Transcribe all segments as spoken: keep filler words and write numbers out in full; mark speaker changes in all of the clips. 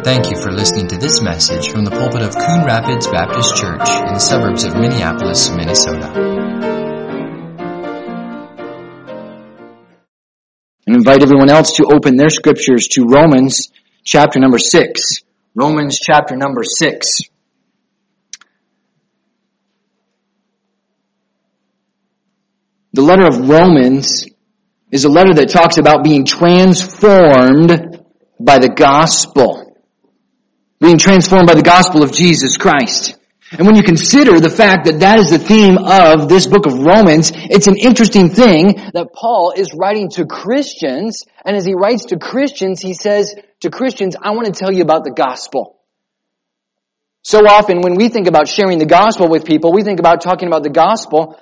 Speaker 1: Thank you for listening to this message from the pulpit of Coon Rapids Baptist Church in the suburbs of Minneapolis, Minnesota.
Speaker 2: And invite everyone else to open their scriptures to Romans chapter number six. Romans chapter number six. The letter of Romans is a letter that talks about being transformed by the gospel. Being transformed by the gospel of Jesus Christ. And when you consider the fact that that is the theme of this book of Romans, it's an interesting thing that Paul is writing to Christians, and as he writes to Christians, he says to Christians, I want to tell you about the gospel. So often when we think about sharing the gospel with people, we think about talking about the gospel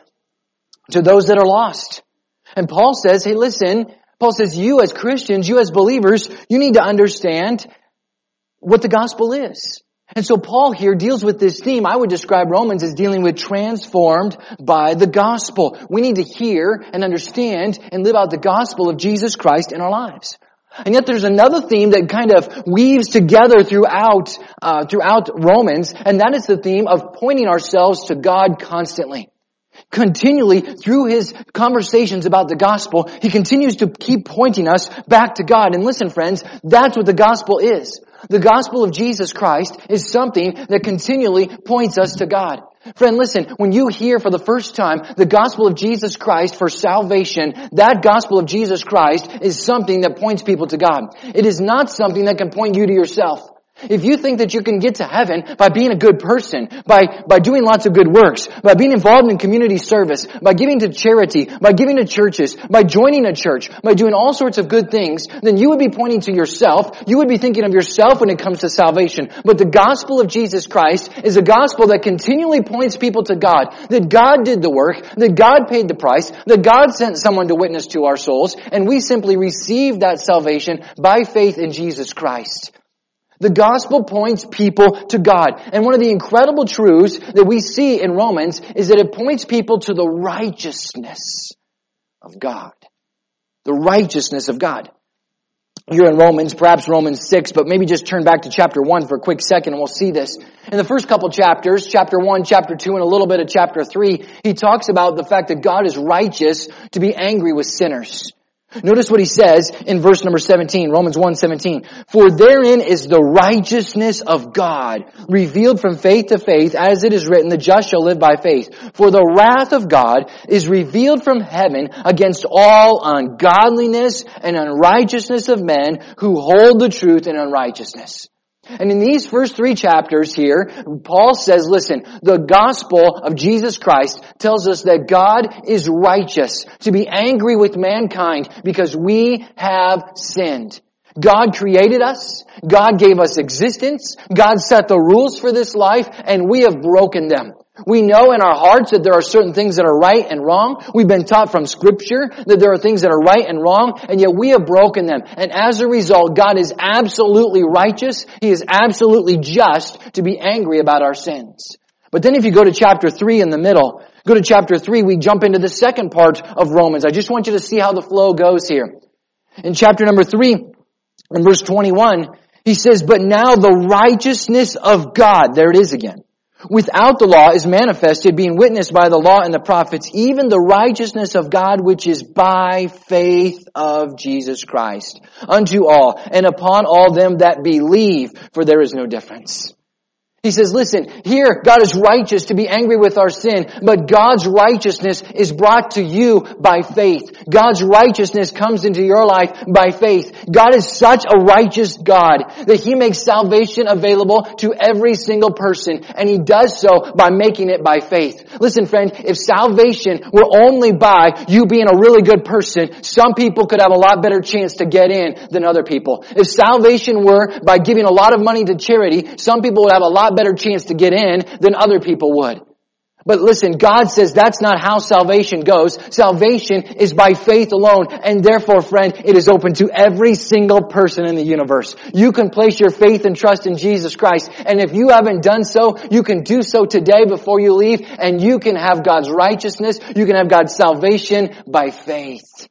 Speaker 2: to those that are lost. And Paul says, hey listen, Paul says you as Christians, you as believers, you need to understand what the gospel is. And so Paul here deals with this theme. I would describe Romans as dealing with transformed by the gospel. We need to hear and understand and live out the gospel of Jesus Christ in our lives. And yet there's another theme that kind of weaves together throughout, uh, throughout Romans, and that is the theme of pointing ourselves to God constantly. Continually, through his conversations about the gospel, he continues to keep pointing us back to God. And listen, friends, that's what the gospel is. The gospel of Jesus Christ is something that continually points us to God. Friend, listen, when you hear for the first time the gospel of Jesus Christ for salvation, that gospel of Jesus Christ is something that points people to God. It is not something that can point you to yourself. If you think that you can get to heaven by being a good person, by, by doing lots of good works, by being involved in community service, by giving to charity, by giving to churches, by joining a church, by doing all sorts of good things, then you would be pointing to yourself. You would be thinking of yourself when it comes to salvation. But the gospel of Jesus Christ is a gospel that continually points people to God. That God did the work, that God paid the price, that God sent someone to witness to our souls, and we simply receive that salvation by faith in Jesus Christ. The gospel points people to God. And one of the incredible truths that we see in Romans is that it points people to the righteousness of God. The righteousness of God. Here in Romans, perhaps Romans six, but maybe just turn back to chapter one for a quick second and we'll see this. In the first couple chapters, chapter one, chapter two, and a little bit of chapter three, he talks about the fact that God is righteous to be angry with sinners. Notice what he says in verse number seventeen, Romans one seventeen. For therein is the righteousness of God, revealed from faith to faith, as it is written, the just shall live by faith. For the wrath of God is revealed from heaven against all ungodliness and unrighteousness of men who hold the truth in unrighteousness. And in these first three chapters here, Paul says, listen, the gospel of Jesus Christ tells us that God is righteous to be angry with mankind because we have sinned. God created us. God gave us existence. God set the rules for this life, and we have broken them. We know in our hearts that there are certain things that are right and wrong. We've been taught from Scripture that there are things that are right and wrong, and yet we have broken them. And as a result, God is absolutely righteous. He is absolutely just to be angry about our sins. But then if you go to chapter three in the middle, go to chapter three, we jump into the second part of Romans. I just want you to see how the flow goes here. In chapter number three, in verse twenty-one, he says, but now the righteousness of God, there it is again, without the law is manifested, being witnessed by the law and the prophets, even the righteousness of God which is by faith of Jesus Christ, unto all, and upon all them that believe, for there is no difference. He says, listen, here God is righteous to be angry with our sin, but God's righteousness is brought to you by faith. God's righteousness comes into your life by faith. God is such a righteous God that He makes salvation available to every single person, and He does so by making it by faith. Listen, friend, if salvation were only by you being a really good person, some people could have a lot better chance to get in than other people. If salvation were by giving a lot of money to charity, some people would have a lot better chance to get in than other people would. But listen, God says that's not how salvation goes. Salvation is by faith alone, and therefore, friend, it is open to every single person in the universe. You can place your faith and trust in Jesus Christ, and if you haven't done so, you can do so today before you leave, and you can have God's righteousness, you can have God's salvation by faith.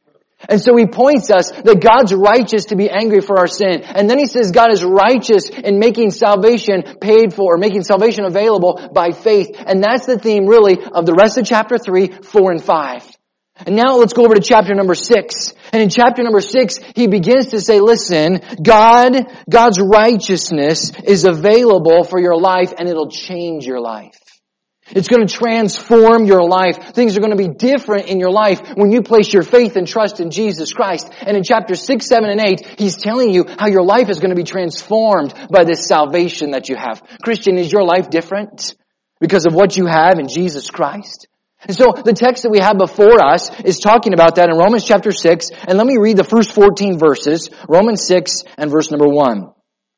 Speaker 2: And so he points us that God's righteous to be angry for our sin. And then he says God is righteous in making salvation paid for, or making salvation available by faith. And that's the theme really of the rest of chapter three, four, and five. And now let's go over to chapter number six. And in chapter number six, he begins to say, listen, God, God's righteousness is available for your life and it'll change your life. It's going to transform your life. Things are going to be different in your life when you place your faith and trust in Jesus Christ. And in chapter six, seven, and eight, he's telling you how your life is going to be transformed by this salvation that you have. Christian, is your life different because of what you have in Jesus Christ? And so the text that we have before us is talking about that in Romans chapter six. And let me read the first fourteen verses. Romans six and verse number one.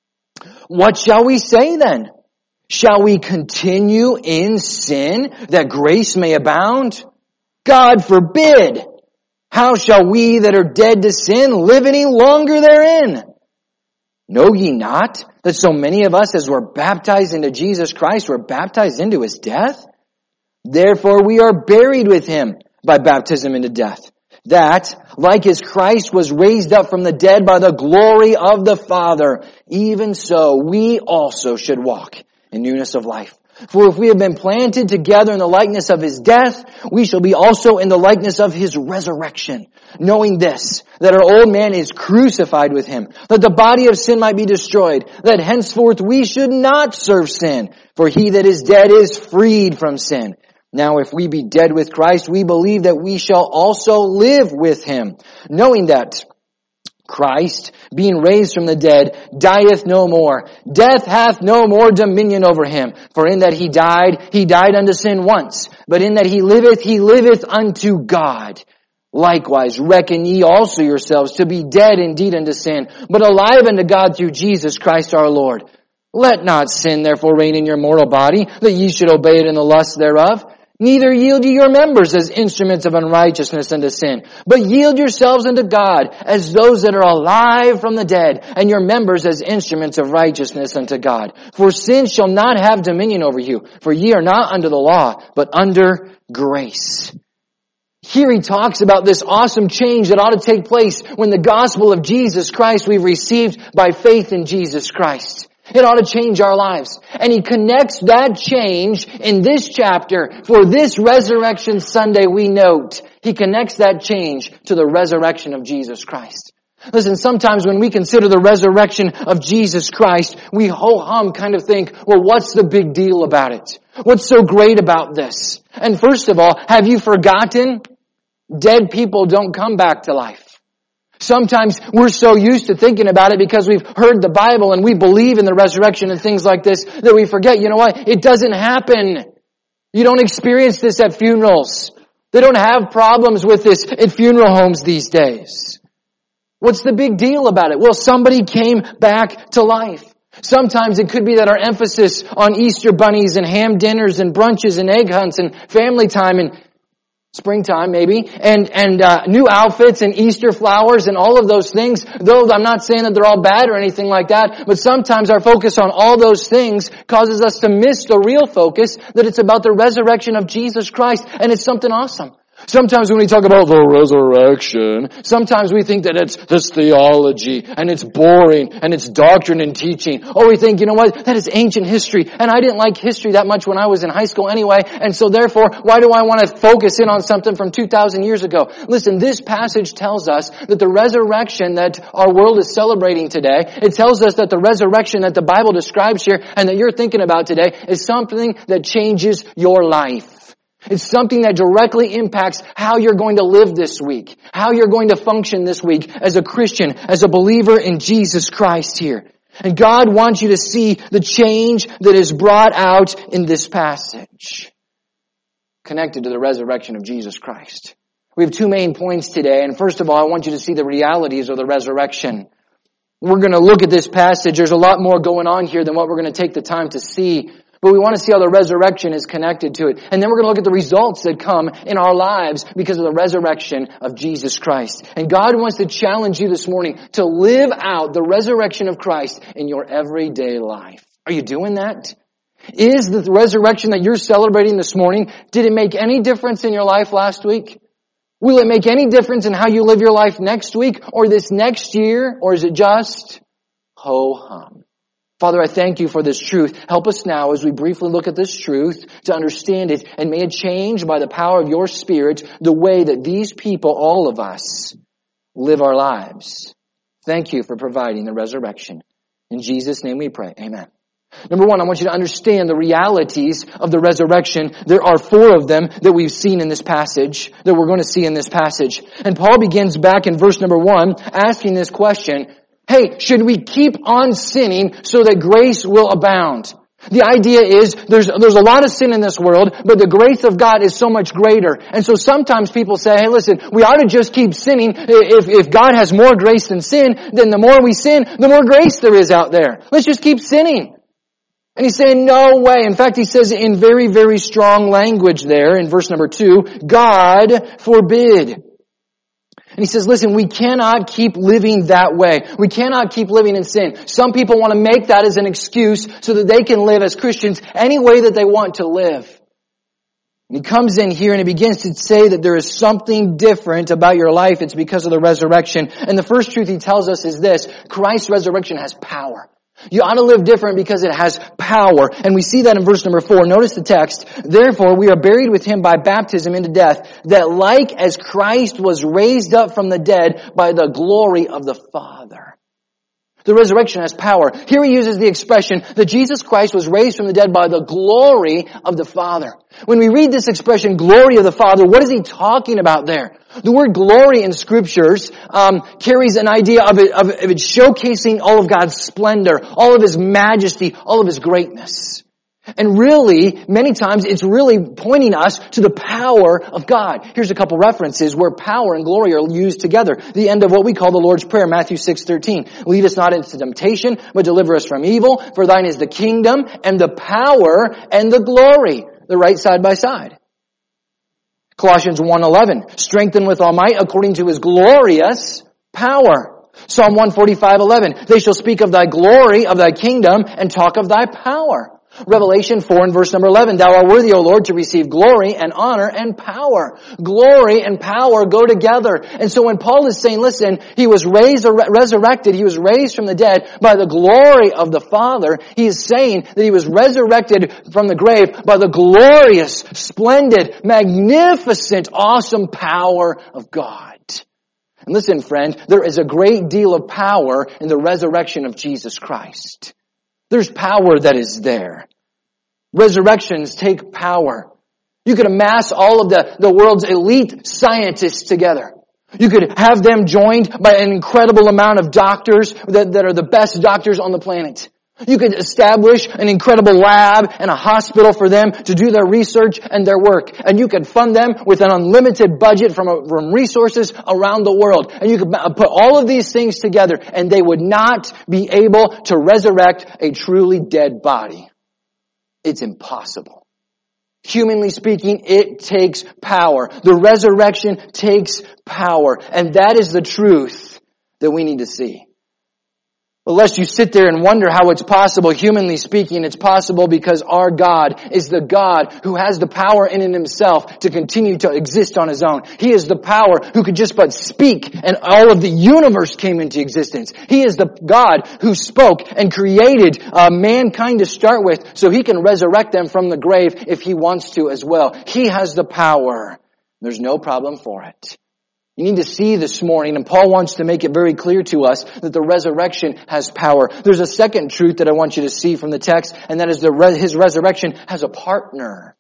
Speaker 2: What shall we say then? Shall we continue in sin that grace may abound? God forbid! How shall we that are dead to sin live any longer therein? Know ye not that so many of us as were baptized into Jesus Christ were baptized into His death? Therefore we are buried with Him by baptism into death, that, like as Christ was raised up from the dead by the glory of the Father, even so we also should walk in newness of life. For if we have been planted together in the likeness of His death, we shall be also in the likeness of His resurrection. Knowing this, that our old man is crucified with Him, that the body of sin might be destroyed, that henceforth we should not serve sin. For he that is dead is freed from sin. Now if we be dead with Christ, we believe that we shall also live with Him. Knowing that Christ, being raised from the dead, dieth no more. Death hath no more dominion over Him. For in that He died, He died unto sin once. But in that He liveth, He liveth unto God. Likewise, reckon ye also yourselves to be dead indeed unto sin, but alive unto God through Jesus Christ our Lord. Let not sin therefore reign in your mortal body, that ye should obey it in the lust thereof. Neither yield ye your members as instruments of unrighteousness unto sin, but yield yourselves unto God as those that are alive from the dead, and your members as instruments of righteousness unto God. For sin shall not have dominion over you, for ye are not under the law, but under grace. Here he talks about this awesome change that ought to take place when the gospel of Jesus Christ we've received by faith in Jesus Christ. It ought to change our lives. And he connects that change in this chapter for this Resurrection Sunday we note. He connects that change to the resurrection of Jesus Christ. Listen, sometimes when we consider the resurrection of Jesus Christ, we ho-hum kind of think, well, what's the big deal about it? What's so great about this? And first of all, have you forgotten? Dead people don't come back to life. Sometimes we're so used to thinking about it because we've heard the Bible and we believe in the resurrection and things like this that we forget, you know what? It doesn't happen. You don't experience this at funerals. They don't have problems with this at funeral homes these days. What's the big deal about it? Well, somebody came back to life. Sometimes it could be that our emphasis on Easter bunnies and ham dinners and brunches and egg hunts and family time and springtime maybe, and and uh, new outfits and Easter flowers and all of those things, though I'm not saying that they're all bad or anything like that, but sometimes our focus on all those things causes us to miss the real focus, that it's about the resurrection of Jesus Christ, and it's something awesome. Sometimes when we talk about the resurrection, sometimes we think that it's this theology, and it's boring, and it's doctrine and teaching. Or we think, you know what, that is ancient history, and I didn't like history that much when I was in high school anyway, and so therefore, why do I want to focus in on something from two thousand years ago? Listen, this passage tells us that the resurrection that our world is celebrating today, it tells us that the resurrection that the Bible describes here, and that you're thinking about today, is something that changes your life. It's something that directly impacts how you're going to live this week, how you're going to function this week as a Christian, as a believer in Jesus Christ here. And God wants you to see the change that is brought out in this passage, connected to the resurrection of Jesus Christ. We have two main points today, and first of all, I want you to see the realities of the resurrection. We're going to look at this passage. There's a lot more going on here than what we're going to take the time to see. But we want to see how the resurrection is connected to it. And then we're going to look at the results that come in our lives because of the resurrection of Jesus Christ. And God wants to challenge you this morning to live out the resurrection of Christ in your everyday life. Are you doing that? Is the resurrection that you're celebrating this morning, did it make any difference in your life last week? Will it make any difference in how you live your life next week or this next year? Or is it just ho-hum? Father, I thank you for this truth. Help us now as we briefly look at this truth to understand it, and may it change by the power of your Spirit the way that these people, all of us, live our lives. Thank you for providing the resurrection. In Jesus' name we pray. Amen. Number one, I want you to understand the realities of the resurrection. There are four of them that we've seen in this passage, that we're going to see in this passage. And Paul begins back in verse number one, asking this question, hey, should we keep on sinning so that grace will abound? The idea is there's there's a lot of sin in this world, but the grace of God is so much greater. And so sometimes people say, hey, listen, we ought to just keep sinning. If, if God has more grace than sin, then the more we sin, the more grace there is out there. Let's just keep sinning. And he's saying, no way. In fact, he says in very, very strong language there in verse number two, God forbid. And he says, listen, we cannot keep living that way. We cannot keep living in sin. Some people want to make that as an excuse so that they can live as Christians any way that they want to live. And he comes in here and he begins to say that there is something different about your life. It's because of the resurrection. And the first truth he tells us is this: Christ's resurrection has power. You ought to live different because it has power. And we see that in verse number four. Notice the text. Therefore, we are buried with him by baptism into death, that like as Christ was raised up from the dead by the glory of the Father. The resurrection has power. Here he uses the expression that Jesus Christ was raised from the dead by the glory of the Father. When we read this expression, glory of the Father, what is he talking about there? The word glory in scriptures um, carries an idea of it, of, of it showcasing all of God's splendor, all of his majesty, all of his greatness. And really, many times, it's really pointing us to the power of God. Here's a couple references where power and glory are used together. The end of what we call the Lord's Prayer, Matthew six thirteen. Lead us not into temptation, but deliver us from evil. For thine is the kingdom and the power and the glory. They're right side by side. Colossians one eleven. Strengthened with all might according to his glorious power. Psalm one forty-five eleven. They shall speak of thy glory, of thy kingdom, and talk of thy power. Revelation four and verse number eleven. Thou art worthy, O Lord, to receive glory and honor and power. Glory and power go together. And so when Paul is saying, listen, he was raised, resurrected, he was raised from the dead by the glory of the Father, he is saying that he was resurrected from the grave by the glorious, splendid, magnificent, awesome power of God. And listen, friend, there is a great deal of power in the resurrection of Jesus Christ. There's power that is there. Resurrections take power. You could amass all of the, the world's elite scientists together. You could have them joined by an incredible amount of doctors that, that are the best doctors on the planet. You could establish an incredible lab and a hospital for them to do their research and their work. And you could fund them with an unlimited budget from, from resources around the world. And you could put all of these things together and they would not be able to resurrect a truly dead body. It's impossible. Humanly speaking, it takes power. The resurrection takes power. And that is the truth that we need to see. But lest you sit there and wonder how it's possible, humanly speaking, it's possible because our God is the God who has the power in and himself to continue to exist on his own. He is the power who could just but speak and all of the universe came into existence. He is the God who spoke and created uh, mankind to start with so he can resurrect them from the grave if he wants to as well. He has the power. There's no problem for it. You need to see this morning, and Paul wants to make it very clear to us that the resurrection has power. There's a second truth that I want you to see from the text, and that is the re- his resurrection has a partner.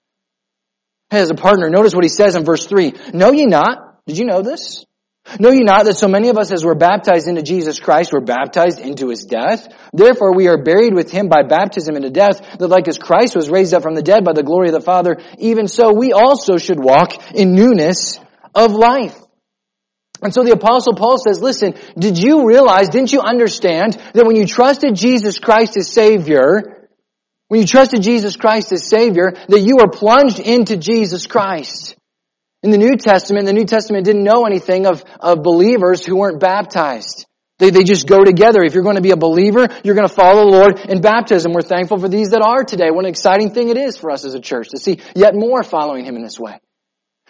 Speaker 2: It has a partner. Notice what he says in verse three. Know ye not? Did you know this? Know ye not that so many of us as were baptized into Jesus Christ were baptized into his death? Therefore we are buried with him by baptism into death, that like as Christ was raised up from the dead by the glory of the Father, even so we also should walk in newness of life. And so the Apostle Paul says, listen, did you realize, didn't you understand that when you trusted Jesus Christ as Savior, when you trusted Jesus Christ as Savior, that you were plunged into Jesus Christ? In the New Testament, the New Testament didn't know anything of, of believers who weren't baptized. They, they just go together. If you're going to be a believer, you're going to follow the Lord in baptism. We're thankful for these that are today. What an exciting thing it is for us as a church to see yet more following Him in this way.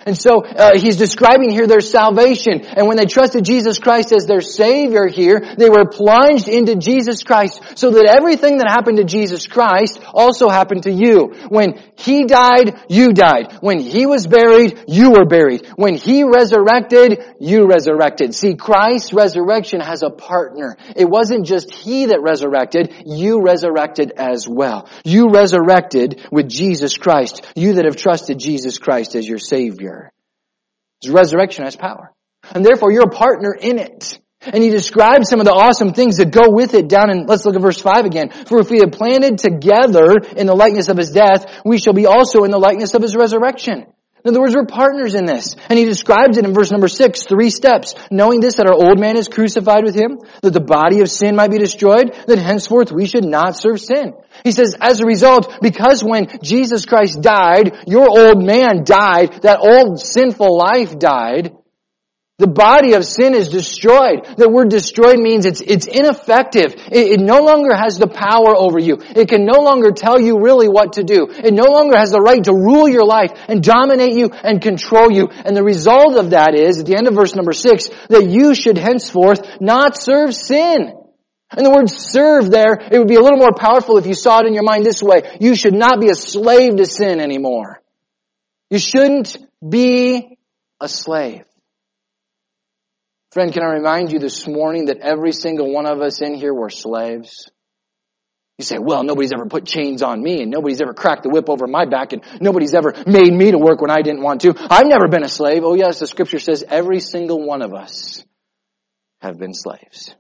Speaker 2: And so uh, he's describing here their salvation. And when they trusted Jesus Christ as their Savior here, they were plunged into Jesus Christ so that everything that happened to Jesus Christ also happened to you. When He died, you died. When He was buried, you were buried. When He resurrected, you resurrected. See, Christ's resurrection has a partner. It wasn't just He that resurrected, you resurrected as well. You resurrected with Jesus Christ. You that have trusted Jesus Christ as your Savior. His resurrection has power. And therefore you're a partner in it. And he describes some of the awesome things that go with it down in, let's look at verse five again. For if we have planted together in the likeness of His death, we shall be also in the likeness of His resurrection. In other words, we're partners in this. And he describes it in verse number six, three steps. Knowing this, that our old man is crucified with Him, that the body of sin might be destroyed, that henceforth we should not serve sin. He says, as a result, because when Jesus Christ died, your old man died, that old sinful life died, the body of sin is destroyed. The word destroyed means it's it's ineffective. It, it no longer has the power over you. It can no longer tell you really what to do. It no longer has the right to rule your life and dominate you and control you. And the result of that is, at the end of verse number six, that you should henceforth not serve sin. And the word serve there, it would be a little more powerful if you saw it in your mind this way. You should not be a slave to sin anymore. You shouldn't be a slave. Friend, can I remind you this morning that every single one of us in here were slaves? You say, well, nobody's ever put chains on me, and nobody's ever cracked the whip over my back, and nobody's ever made me to work when I didn't want to. I've never been a slave. Oh yes, the Scripture says every single one of us have been slaves.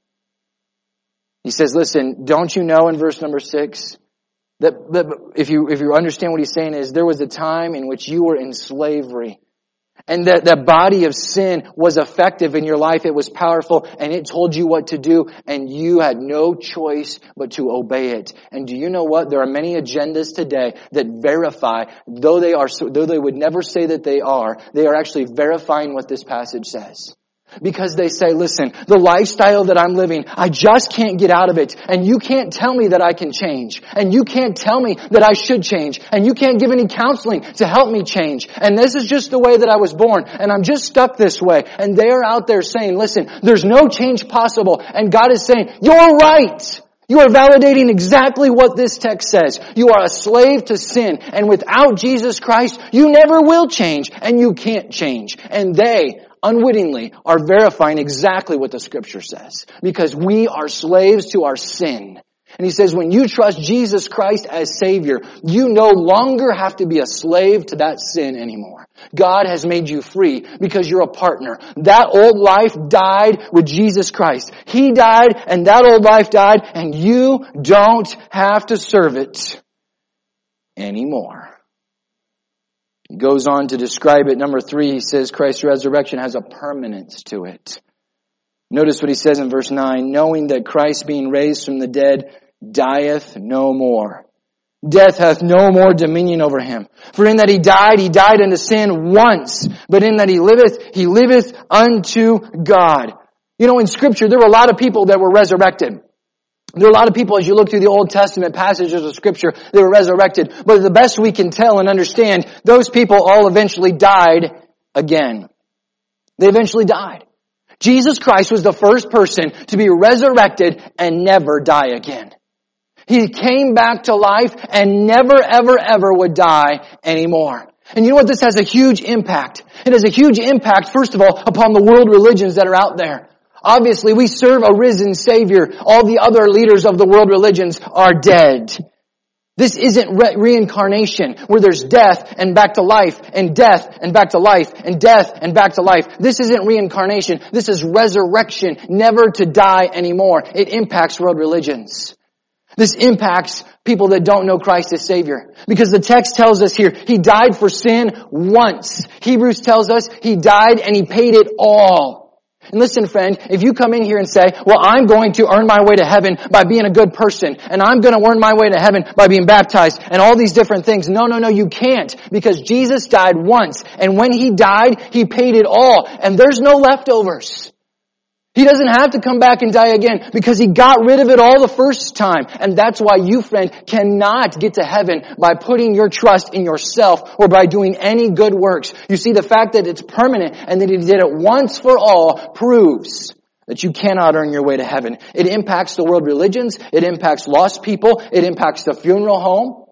Speaker 2: He says, listen, don't you know in verse number six, that, that if you if you understand what he's saying is, there was a time in which you were in slavery. And that, that body of sin was effective in your life. It was powerful and it told you what to do and you had no choice but to obey it. And do you know what? There are many agendas today that verify, though they are, though they would never say that they are, they are actually verifying what this passage says. Because they say, listen, the lifestyle that I'm living, I just can't get out of it. And you can't tell me that I can change. And you can't tell me that I should change. And you can't give any counseling to help me change. And this is just the way that I was born. And I'm just stuck this way. And they're out there saying, listen, there's no change possible. And God is saying, you're right. You are validating exactly what this text says. You are a slave to sin. And without Jesus Christ, you never will change. And you can't change. And they unwittingly are verifying exactly what the Scripture says. Because we are slaves to our sin. And he says when you trust Jesus Christ as Savior, you no longer have to be a slave to that sin anymore. God has made you free because you're a partner. That old life died with Jesus Christ. He died and that old life died and you don't have to serve it anymore. He goes on to describe it. Number three, he says Christ's resurrection has a permanence to it. Notice what he says in verse nine, knowing that Christ being raised from the dead dieth no more. Death hath no more dominion over him. For in that he died, he died unto sin once. But in that he liveth, he liveth unto God. You know, in Scripture, there were a lot of people that were resurrected. There are a lot of people, as you look through the Old Testament passages of Scripture, they were resurrected. But the best we can tell and understand, those people all eventually died again. They eventually died. Jesus Christ was the first person to be resurrected and never die again. He came back to life and never, ever, ever would die anymore. And you know what? This has a huge impact. It has a huge impact, first of all, upon the world religions that are out there. Obviously, we serve a risen Savior. All the other leaders of the world religions are dead. This isn't re- reincarnation where there's death and back to life and death and back to life and death and back to life. This isn't reincarnation. This is resurrection, never to die anymore. It impacts world religions. This impacts people that don't know Christ as Savior. Because the text tells us here, He died for sin once. Hebrews tells us He died and He paid it all. And listen, friend, if you come in here and say, well, I'm going to earn my way to heaven by being a good person, and I'm going to earn my way to heaven by being baptized, and all these different things. No, no, no, you can't. Because Jesus died once. And when He died, He paid it all. And there's no leftovers. He doesn't have to come back and die again because He got rid of it all the first time. And that's why you, friend, cannot get to heaven by putting your trust in yourself or by doing any good works. You see, the fact that it's permanent and that He did it once for all proves that you cannot earn your way to heaven. It impacts the world religions. It impacts lost people. It impacts the funeral home.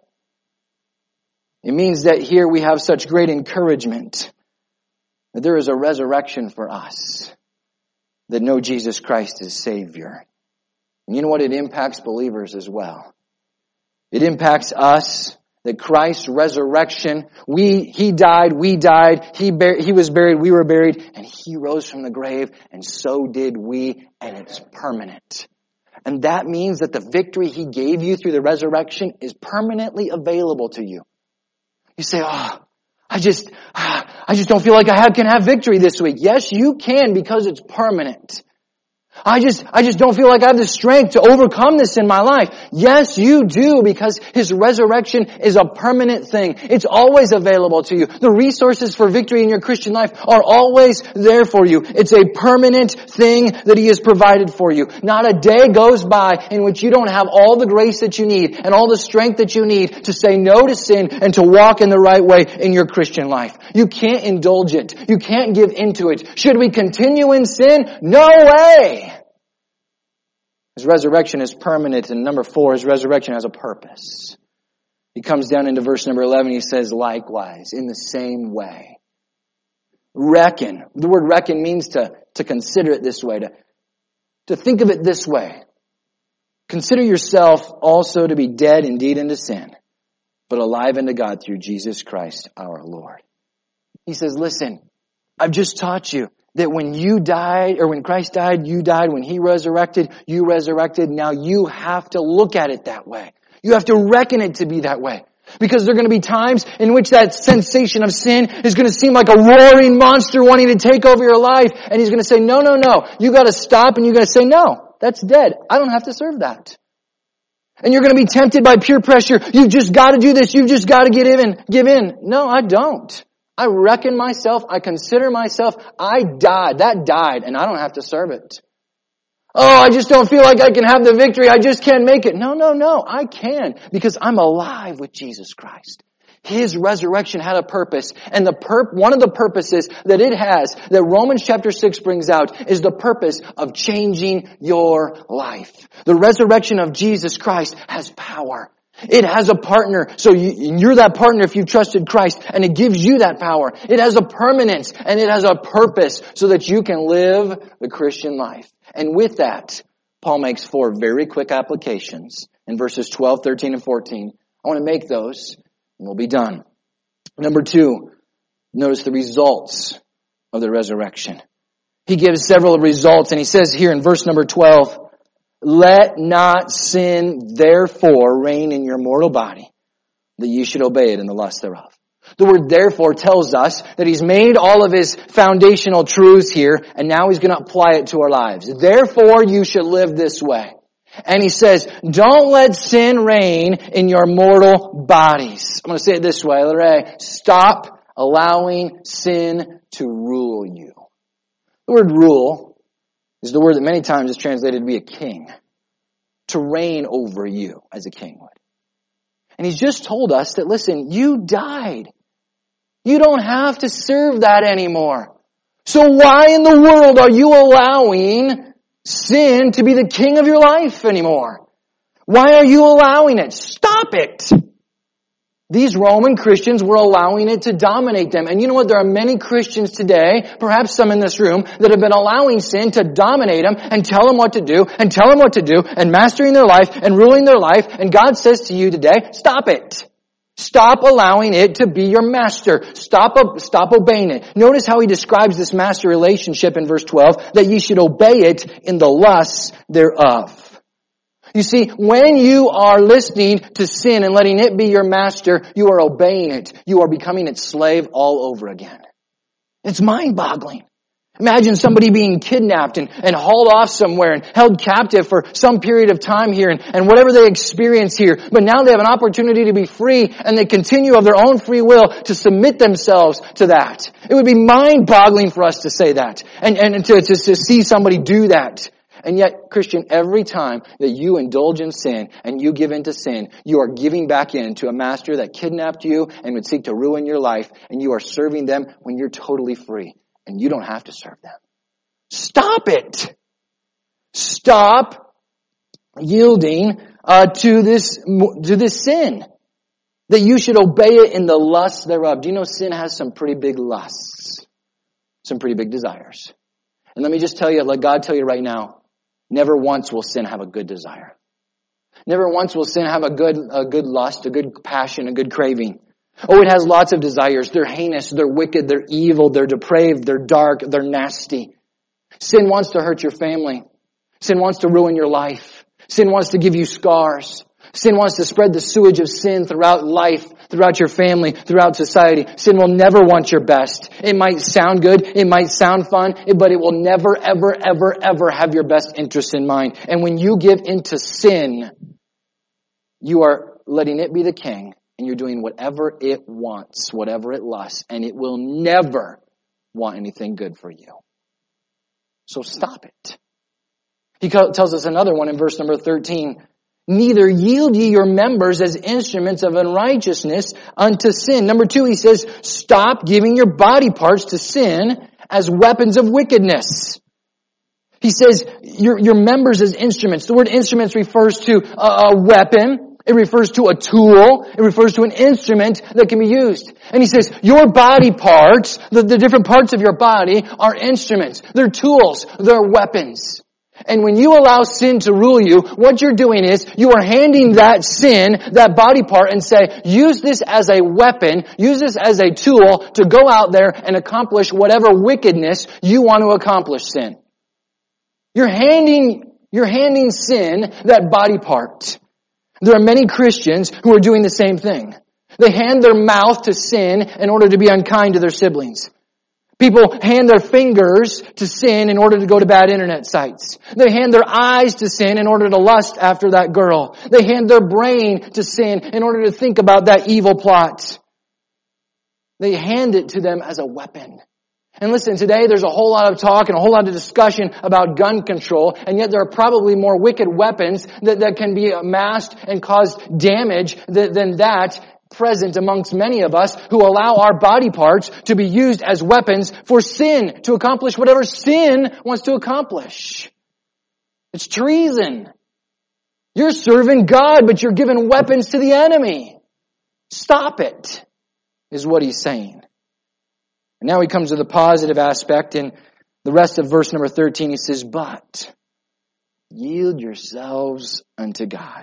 Speaker 2: It means that here we have such great encouragement that there is a resurrection for us that know Jesus Christ as Savior. And you know what? It impacts believers as well. It impacts us that Christ's resurrection, we, He died, we died, He bar- He was buried, we were buried, and He rose from the grave, and so did we, and it's permanent. And that means that the victory He gave you through the resurrection is permanently available to you. You say, oh, I just, I just don't feel like I have, can have victory this week. Yes, you can because it's permanent. I just, I just don't feel like I have the strength to overcome this in my life. Yes, you do, because His resurrection is a permanent thing. It's always available to you. The resources for victory in your Christian life are always there for you. It's a permanent thing that He has provided for you. Not a day goes by in which you don't have all the grace that you need and all the strength that you need to say no to sin and to walk in the right way in your Christian life. You can't indulge it. You can't give into it. Should we continue in sin? No way! His resurrection is permanent. And number four, His resurrection has a purpose. He comes down into verse number eleven. He says, likewise, in the same way. Reckon. The word reckon means to, to consider it this way, to, to think of it this way. Consider yourself also to be dead indeed unto sin, but alive unto God through Jesus Christ our Lord. He says, listen, I've just taught you that when you died, or when Christ died, you died. When He resurrected, you resurrected. Now you have to look at it that way. You have to reckon it to be that way. Because there are going to be times in which that sensation of sin is going to seem like a roaring monster wanting to take over your life. And He's going to say, no, no, no. You got to stop and you got to say, no, that's dead. I don't have to serve that. And you're going to be tempted by peer pressure. You've just got to do this. You've just got to get in, give in. No, I don't. I reckon myself, I consider myself, I died. That died, and I don't have to serve it. Oh, I just don't feel like I can have the victory. I just can't make it. No, no, no. I can, because I'm alive with Jesus Christ. His resurrection had a purpose, and the pur- one of the purposes that it has, that Romans chapter six brings out, is the purpose of changing your life. The resurrection of Jesus Christ has power. It has a partner, so you, you're that partner if you've trusted Christ, and it gives you that power. It has a permanence, and it has a purpose so that you can live the Christian life. And with that, Paul makes four very quick applications in verses twelve, thirteen, and fourteen. I want to make those, and we'll be done. Number two, notice the results of the resurrection. He gives several results, and he says here in verse number twelve, let not sin therefore reign in your mortal body, that ye should obey it in the lust thereof. The word therefore tells us that He's made all of His foundational truths here, and now He's going to apply it to our lives. Therefore you should live this way. And He says, don't let sin reign in your mortal bodies. I'm going to say it this way. Letter A, stop allowing sin to rule you. The word rule is the word that many times is translated to be a king. To reign over you as a king would. And He's just told us that, listen, you died. You don't have to serve that anymore. So why in the world are you allowing sin to be the king of your life anymore? Why are you allowing it? Stop it! These Roman Christians were allowing it to dominate them. And you know what? There are many Christians today, perhaps some in this room, that have been allowing sin to dominate them and tell them what to do and tell them what to do and mastering their life and ruling their life. And God says to you today, stop it. Stop allowing it to be your master. Stop, stop obeying it. Notice how He describes this master relationship in verse twelve, that ye should obey it in the lusts thereof. You see, when you are listening to sin and letting it be your master, you are obeying it. You are becoming its slave all over again. It's mind-boggling. Imagine somebody being kidnapped and, and hauled off somewhere and held captive for some period of time here and, and whatever they experience here. But now they have an opportunity to be free and they continue of their own free will to submit themselves to that. It would be mind-boggling for us to say that and, and to, to, to see somebody do that. And yet, Christian, every time that you indulge in sin and you give in to sin, you are giving back in to a master that kidnapped you and would seek to ruin your life, and you are serving them when you're totally free. And you don't have to serve them. Stop it. Stop yielding uh, to this to this sin. That you should obey it in the lust thereof. Do you know sin has some pretty big lusts? Some pretty big desires. And let me just tell you, let God tell you right now, never once will sin have a good desire. Never once will sin have a good a good lust, a good passion, a good craving. Oh, it has lots of desires. They're heinous, they're wicked, they're evil, they're depraved, they're dark, they're nasty. Sin wants to hurt your family. Sin wants to ruin your life. Sin wants to give you scars. Sin wants to spread the sewage of sin throughout life, throughout your family, throughout society. Sin will never want your best. It might sound good, it might sound fun, but it will never, ever, ever, ever have your best interest in mind. And when you give into sin, you are letting it be the king. And you're doing whatever it wants, whatever it lusts, and it will never want anything good for you. So stop it. He tells us another one in verse number thirteen. Neither yield ye your members as instruments of unrighteousness unto sin. Number two, he says, stop giving your body parts to sin as weapons of wickedness. He says, your, your members as instruments. The word instruments refers to a, a weapon. It refers to a tool. It refers to an instrument that can be used. And he says, your body parts, the, the different parts of your body are instruments. They're tools. They're weapons. And when you allow sin to rule you, what you're doing is you are handing that sin, that body part, and say, use this as a weapon, use this as a tool to go out there and accomplish whatever wickedness you want to accomplish, sin. You're handing, you're handing sin that body part. There are many Christians who are doing the same thing. They hand their mouth to sin in order to be unkind to their siblings. People hand their fingers to sin in order to go to bad internet sites. They hand their eyes to sin in order to lust after that girl. They hand their brain to sin in order to think about that evil plot. They hand it to them as a weapon. And listen, today there's a whole lot of talk and a whole lot of discussion about gun control, and yet there are probably more wicked weapons that, that can be amassed and cause damage than, than that present amongst many of us who allow our body parts to be used as weapons for sin, to accomplish whatever sin wants to accomplish. It's treason. You're serving God, but you're giving weapons to the enemy. Stop it, is what he's saying. And now he comes to the positive aspect. In the rest of verse number thirteen, he says, but yield yourselves unto God.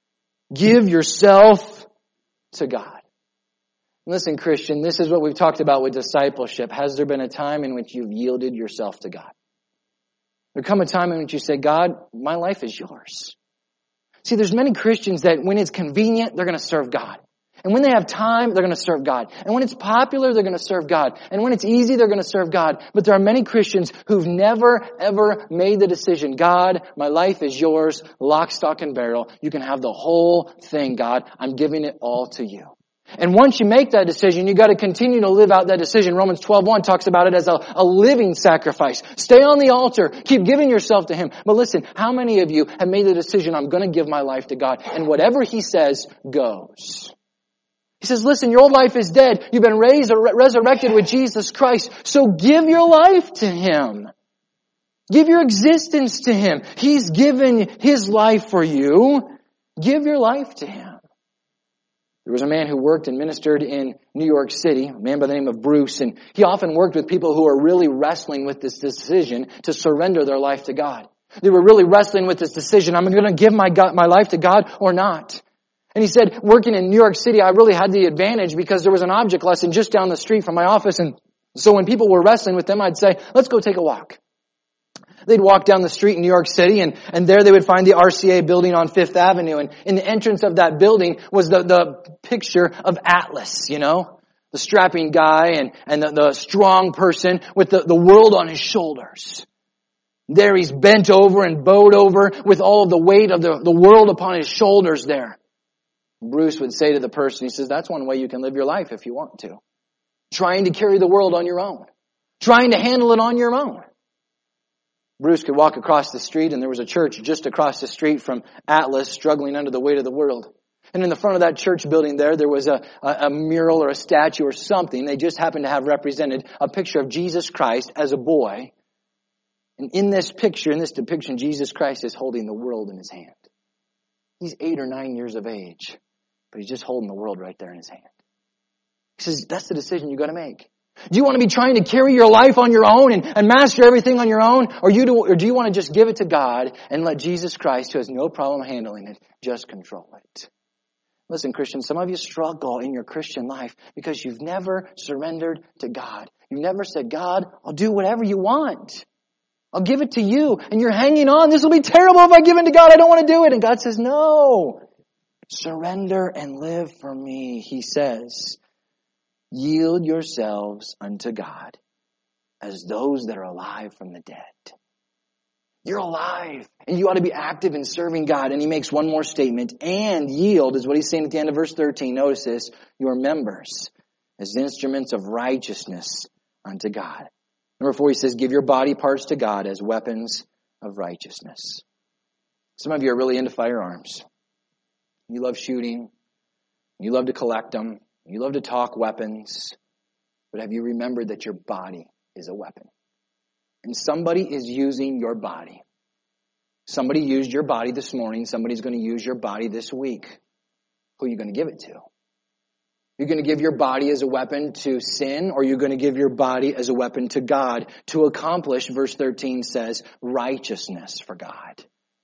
Speaker 2: Give yourself to God. Listen, Christian, this is what we've talked about with discipleship. Has there been a time in which you've yielded yourself to God? There come a time in which you say, God, my life is yours. See, there's many Christians that when it's convenient, they're going to serve God. And when they have time, they're going to serve God. And when it's popular, they're going to serve God. And when it's easy, they're going to serve God. But there are many Christians who've never, ever made the decision, God, my life is yours, lock, stock, and barrel. You can have the whole thing, God. I'm giving it all to you. And once you make that decision, you got to continue to live out that decision. Romans twelve one talks about it as a, a living sacrifice. Stay on the altar. Keep giving yourself to Him. But listen, how many of you have made the decision, I'm going to give my life to God, and whatever He says goes? He says, listen, your old life is dead. You've been raised or resurrected with Jesus Christ. So give your life to Him. Give your existence to Him. He's given His life for you. Give your life to Him. There was a man who worked and ministered in New York City, a man by the name of Bruce, and he often worked with people who were really wrestling with this decision to surrender their life to God. They were really wrestling with this decision, I'm going to give my God, my life to God or not. And he said, working in New York City, I really had the advantage because there was an object lesson just down the street from my office. And so when people were wrestling with them, I'd say, let's go take a walk. They'd walk down the street in New York City, and, and there they would find the R C A building on Fifth Avenue. And in the entrance of that building was the, the picture of Atlas, you know, The strapping guy and, and the, the strong person with the, the world on his shoulders. There he's bent over and bowed over with all of the weight of the, the world upon his shoulders there. Bruce would say to the person, he says, that's one way you can live your life if you want to. Trying to carry the world on your own. Trying to handle it on your own. Bruce could walk across the street, and there was a church just across the street from Atlas struggling under the weight of the world. And in the front of that church building there, there was a, a, a mural or a statue or something. They just happened to have represented a picture of Jesus Christ as a boy. And in this picture, in this depiction, Jesus Christ is holding the world in his hand. He's eight or nine years of age, but he's just holding the world right there in his hand. He says, that's the decision you got to make. Do you want to be trying to carry your life on your own and, and master everything on your own? Or, you do, or do you want to just give it to God and let Jesus Christ, who has no problem handling it, just control it? Listen, Christians, some of you struggle in your Christian life because you've never surrendered to God. You've never said, God, I'll do whatever you want. I'll give it to you. And you're hanging on. This will be terrible if I give in to God. I don't want to do it. And God says, no. Surrender and live for me, he says. Yield yourselves unto God as those that are alive from the dead. You're alive, and you ought to be active in serving God. And he makes one more statement, and yield is what he's saying at the end of verse thirteen. Notice this, your members as instruments of righteousness unto God. Number four, he says, give your body parts to God as weapons of righteousness. Some of you are really into firearms. You love shooting. You love to collect them. You love to talk weapons, but have you remembered that your body is a weapon? And somebody is using your body. Somebody used your body this morning. Somebody's going to use your body this week. Who are you going to give it to? You're going to give your body as a weapon to sin, or you're going to give your body as a weapon to God to accomplish, verse thirteen says, righteousness for God.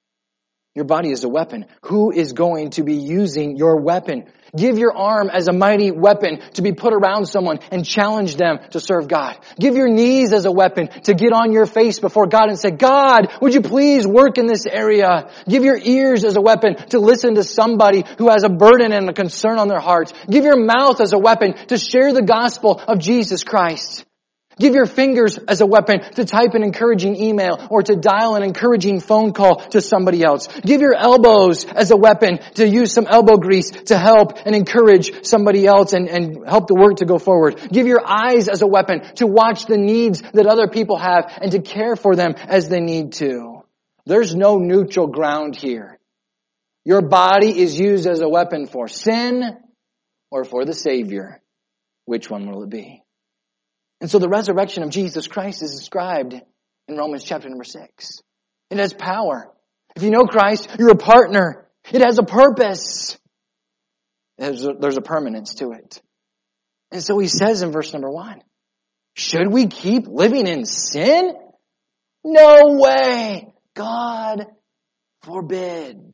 Speaker 2: Your body is a weapon. Who is going to be using your weapon? Give your arm as a mighty weapon to be put around someone and challenge them to serve God. Give your knees as a weapon to get on your face before God and say, God, would you please work in this area? Give your ears as a weapon to listen to somebody who has a burden and a concern on their heart. Give your mouth as a weapon to share the gospel of Jesus Christ. Give your fingers as a weapon to type an encouraging email or to dial an encouraging phone call to somebody else. Give your elbows as a weapon to use some elbow grease to help and encourage somebody else and, and help the work to go forward. Give your eyes as a weapon to watch the needs that other people have and to care for them as they need to. There's no neutral ground here. Your body is used as a weapon for sin or for the Savior. Which one will it be? And so the resurrection of Jesus Christ is described in Romans chapter number six. It has power. If you know Christ, you're a partner. It has a purpose. There's a, there's a permanence to it. And so he says in verse number one, should we keep living in sin? No way. God forbid.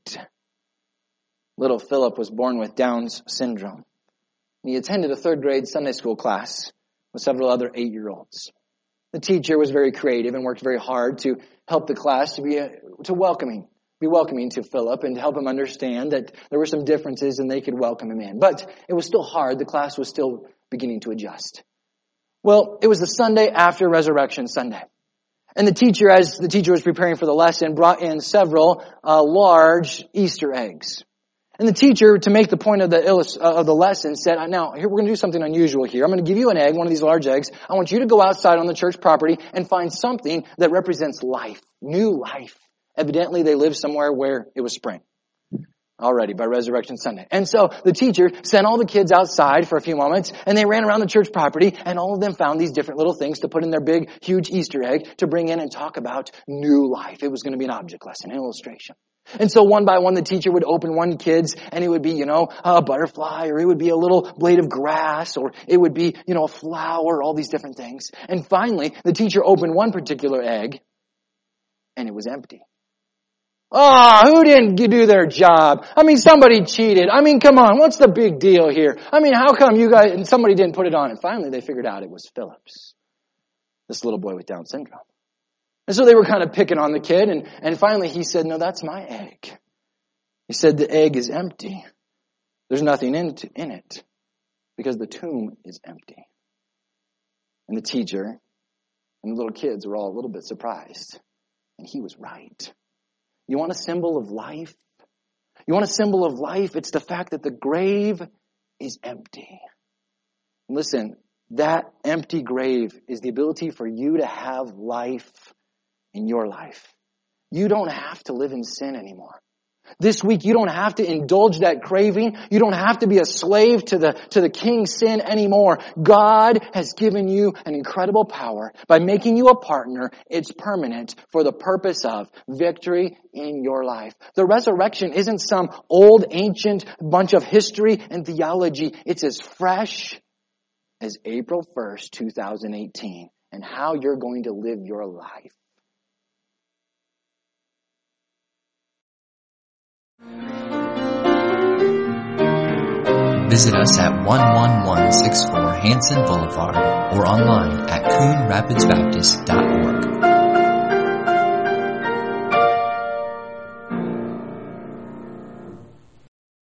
Speaker 2: Little Philip was born with Down's syndrome. He attended a third grade Sunday school class with several other eight-year-olds. The teacher was very creative and worked very hard to help the class to be a, to welcoming, be welcoming to Philip and to help him understand that there were some differences and they could welcome him in. But it was still hard. The class was still beginning to adjust. Well, it was the Sunday after Resurrection Sunday. And the teacher, as the teacher was preparing for the lesson, brought in several uh, large Easter eggs. And the teacher, to make the point of the illust- uh, of the lesson, said, now, here we're going to do something unusual here. I'm going to give you an egg, one of these large eggs. I want you to go outside on the church property and find something that represents life, new life. Evidently, they lived somewhere where it was spring already by Resurrection Sunday. And so the teacher sent all the kids outside for a few moments, and they ran around the church property, and all of them found these different little things to put in their big, huge Easter egg to bring in and talk about new life. It was going to be an object lesson, an illustration. And so one by one, the teacher would open one kid's, and it would be, you know, a butterfly, or it would be a little blade of grass, or it would be, you know, a flower, all these different things. And finally, the teacher opened one particular egg, and it was empty. Ah, oh, who didn't do their job? I mean, somebody cheated. I mean, come on, what's the big deal here? I mean, how come you guys, and somebody didn't put it on? And finally, they figured out it was Philip's, this little boy with Down syndrome. And so they were kind of picking on the kid, and, and finally he said, no, that's my egg. He said, the egg is empty. There's nothing in, in it. because the tomb is empty. And the teacher and the little kids were all a little bit surprised. And he was right. You want a symbol of life? You want a symbol of life? It's the fact that the grave is empty. Listen, that empty grave is the ability for you to have life in your life. You don't have to live in sin anymore. This week, you don't have to indulge that craving. You don't have to be a slave to the, to the king's sin anymore. God has given you an incredible power. By making you a partner, it's permanent for the purpose of victory in your life. The resurrection isn't some old, ancient bunch of history and theology. It's as fresh as April first, two thousand eighteen, and how you're going to live your life.
Speaker 1: Visit us at one one one six four Hanson Boulevard or online at coon rapids baptist dot org.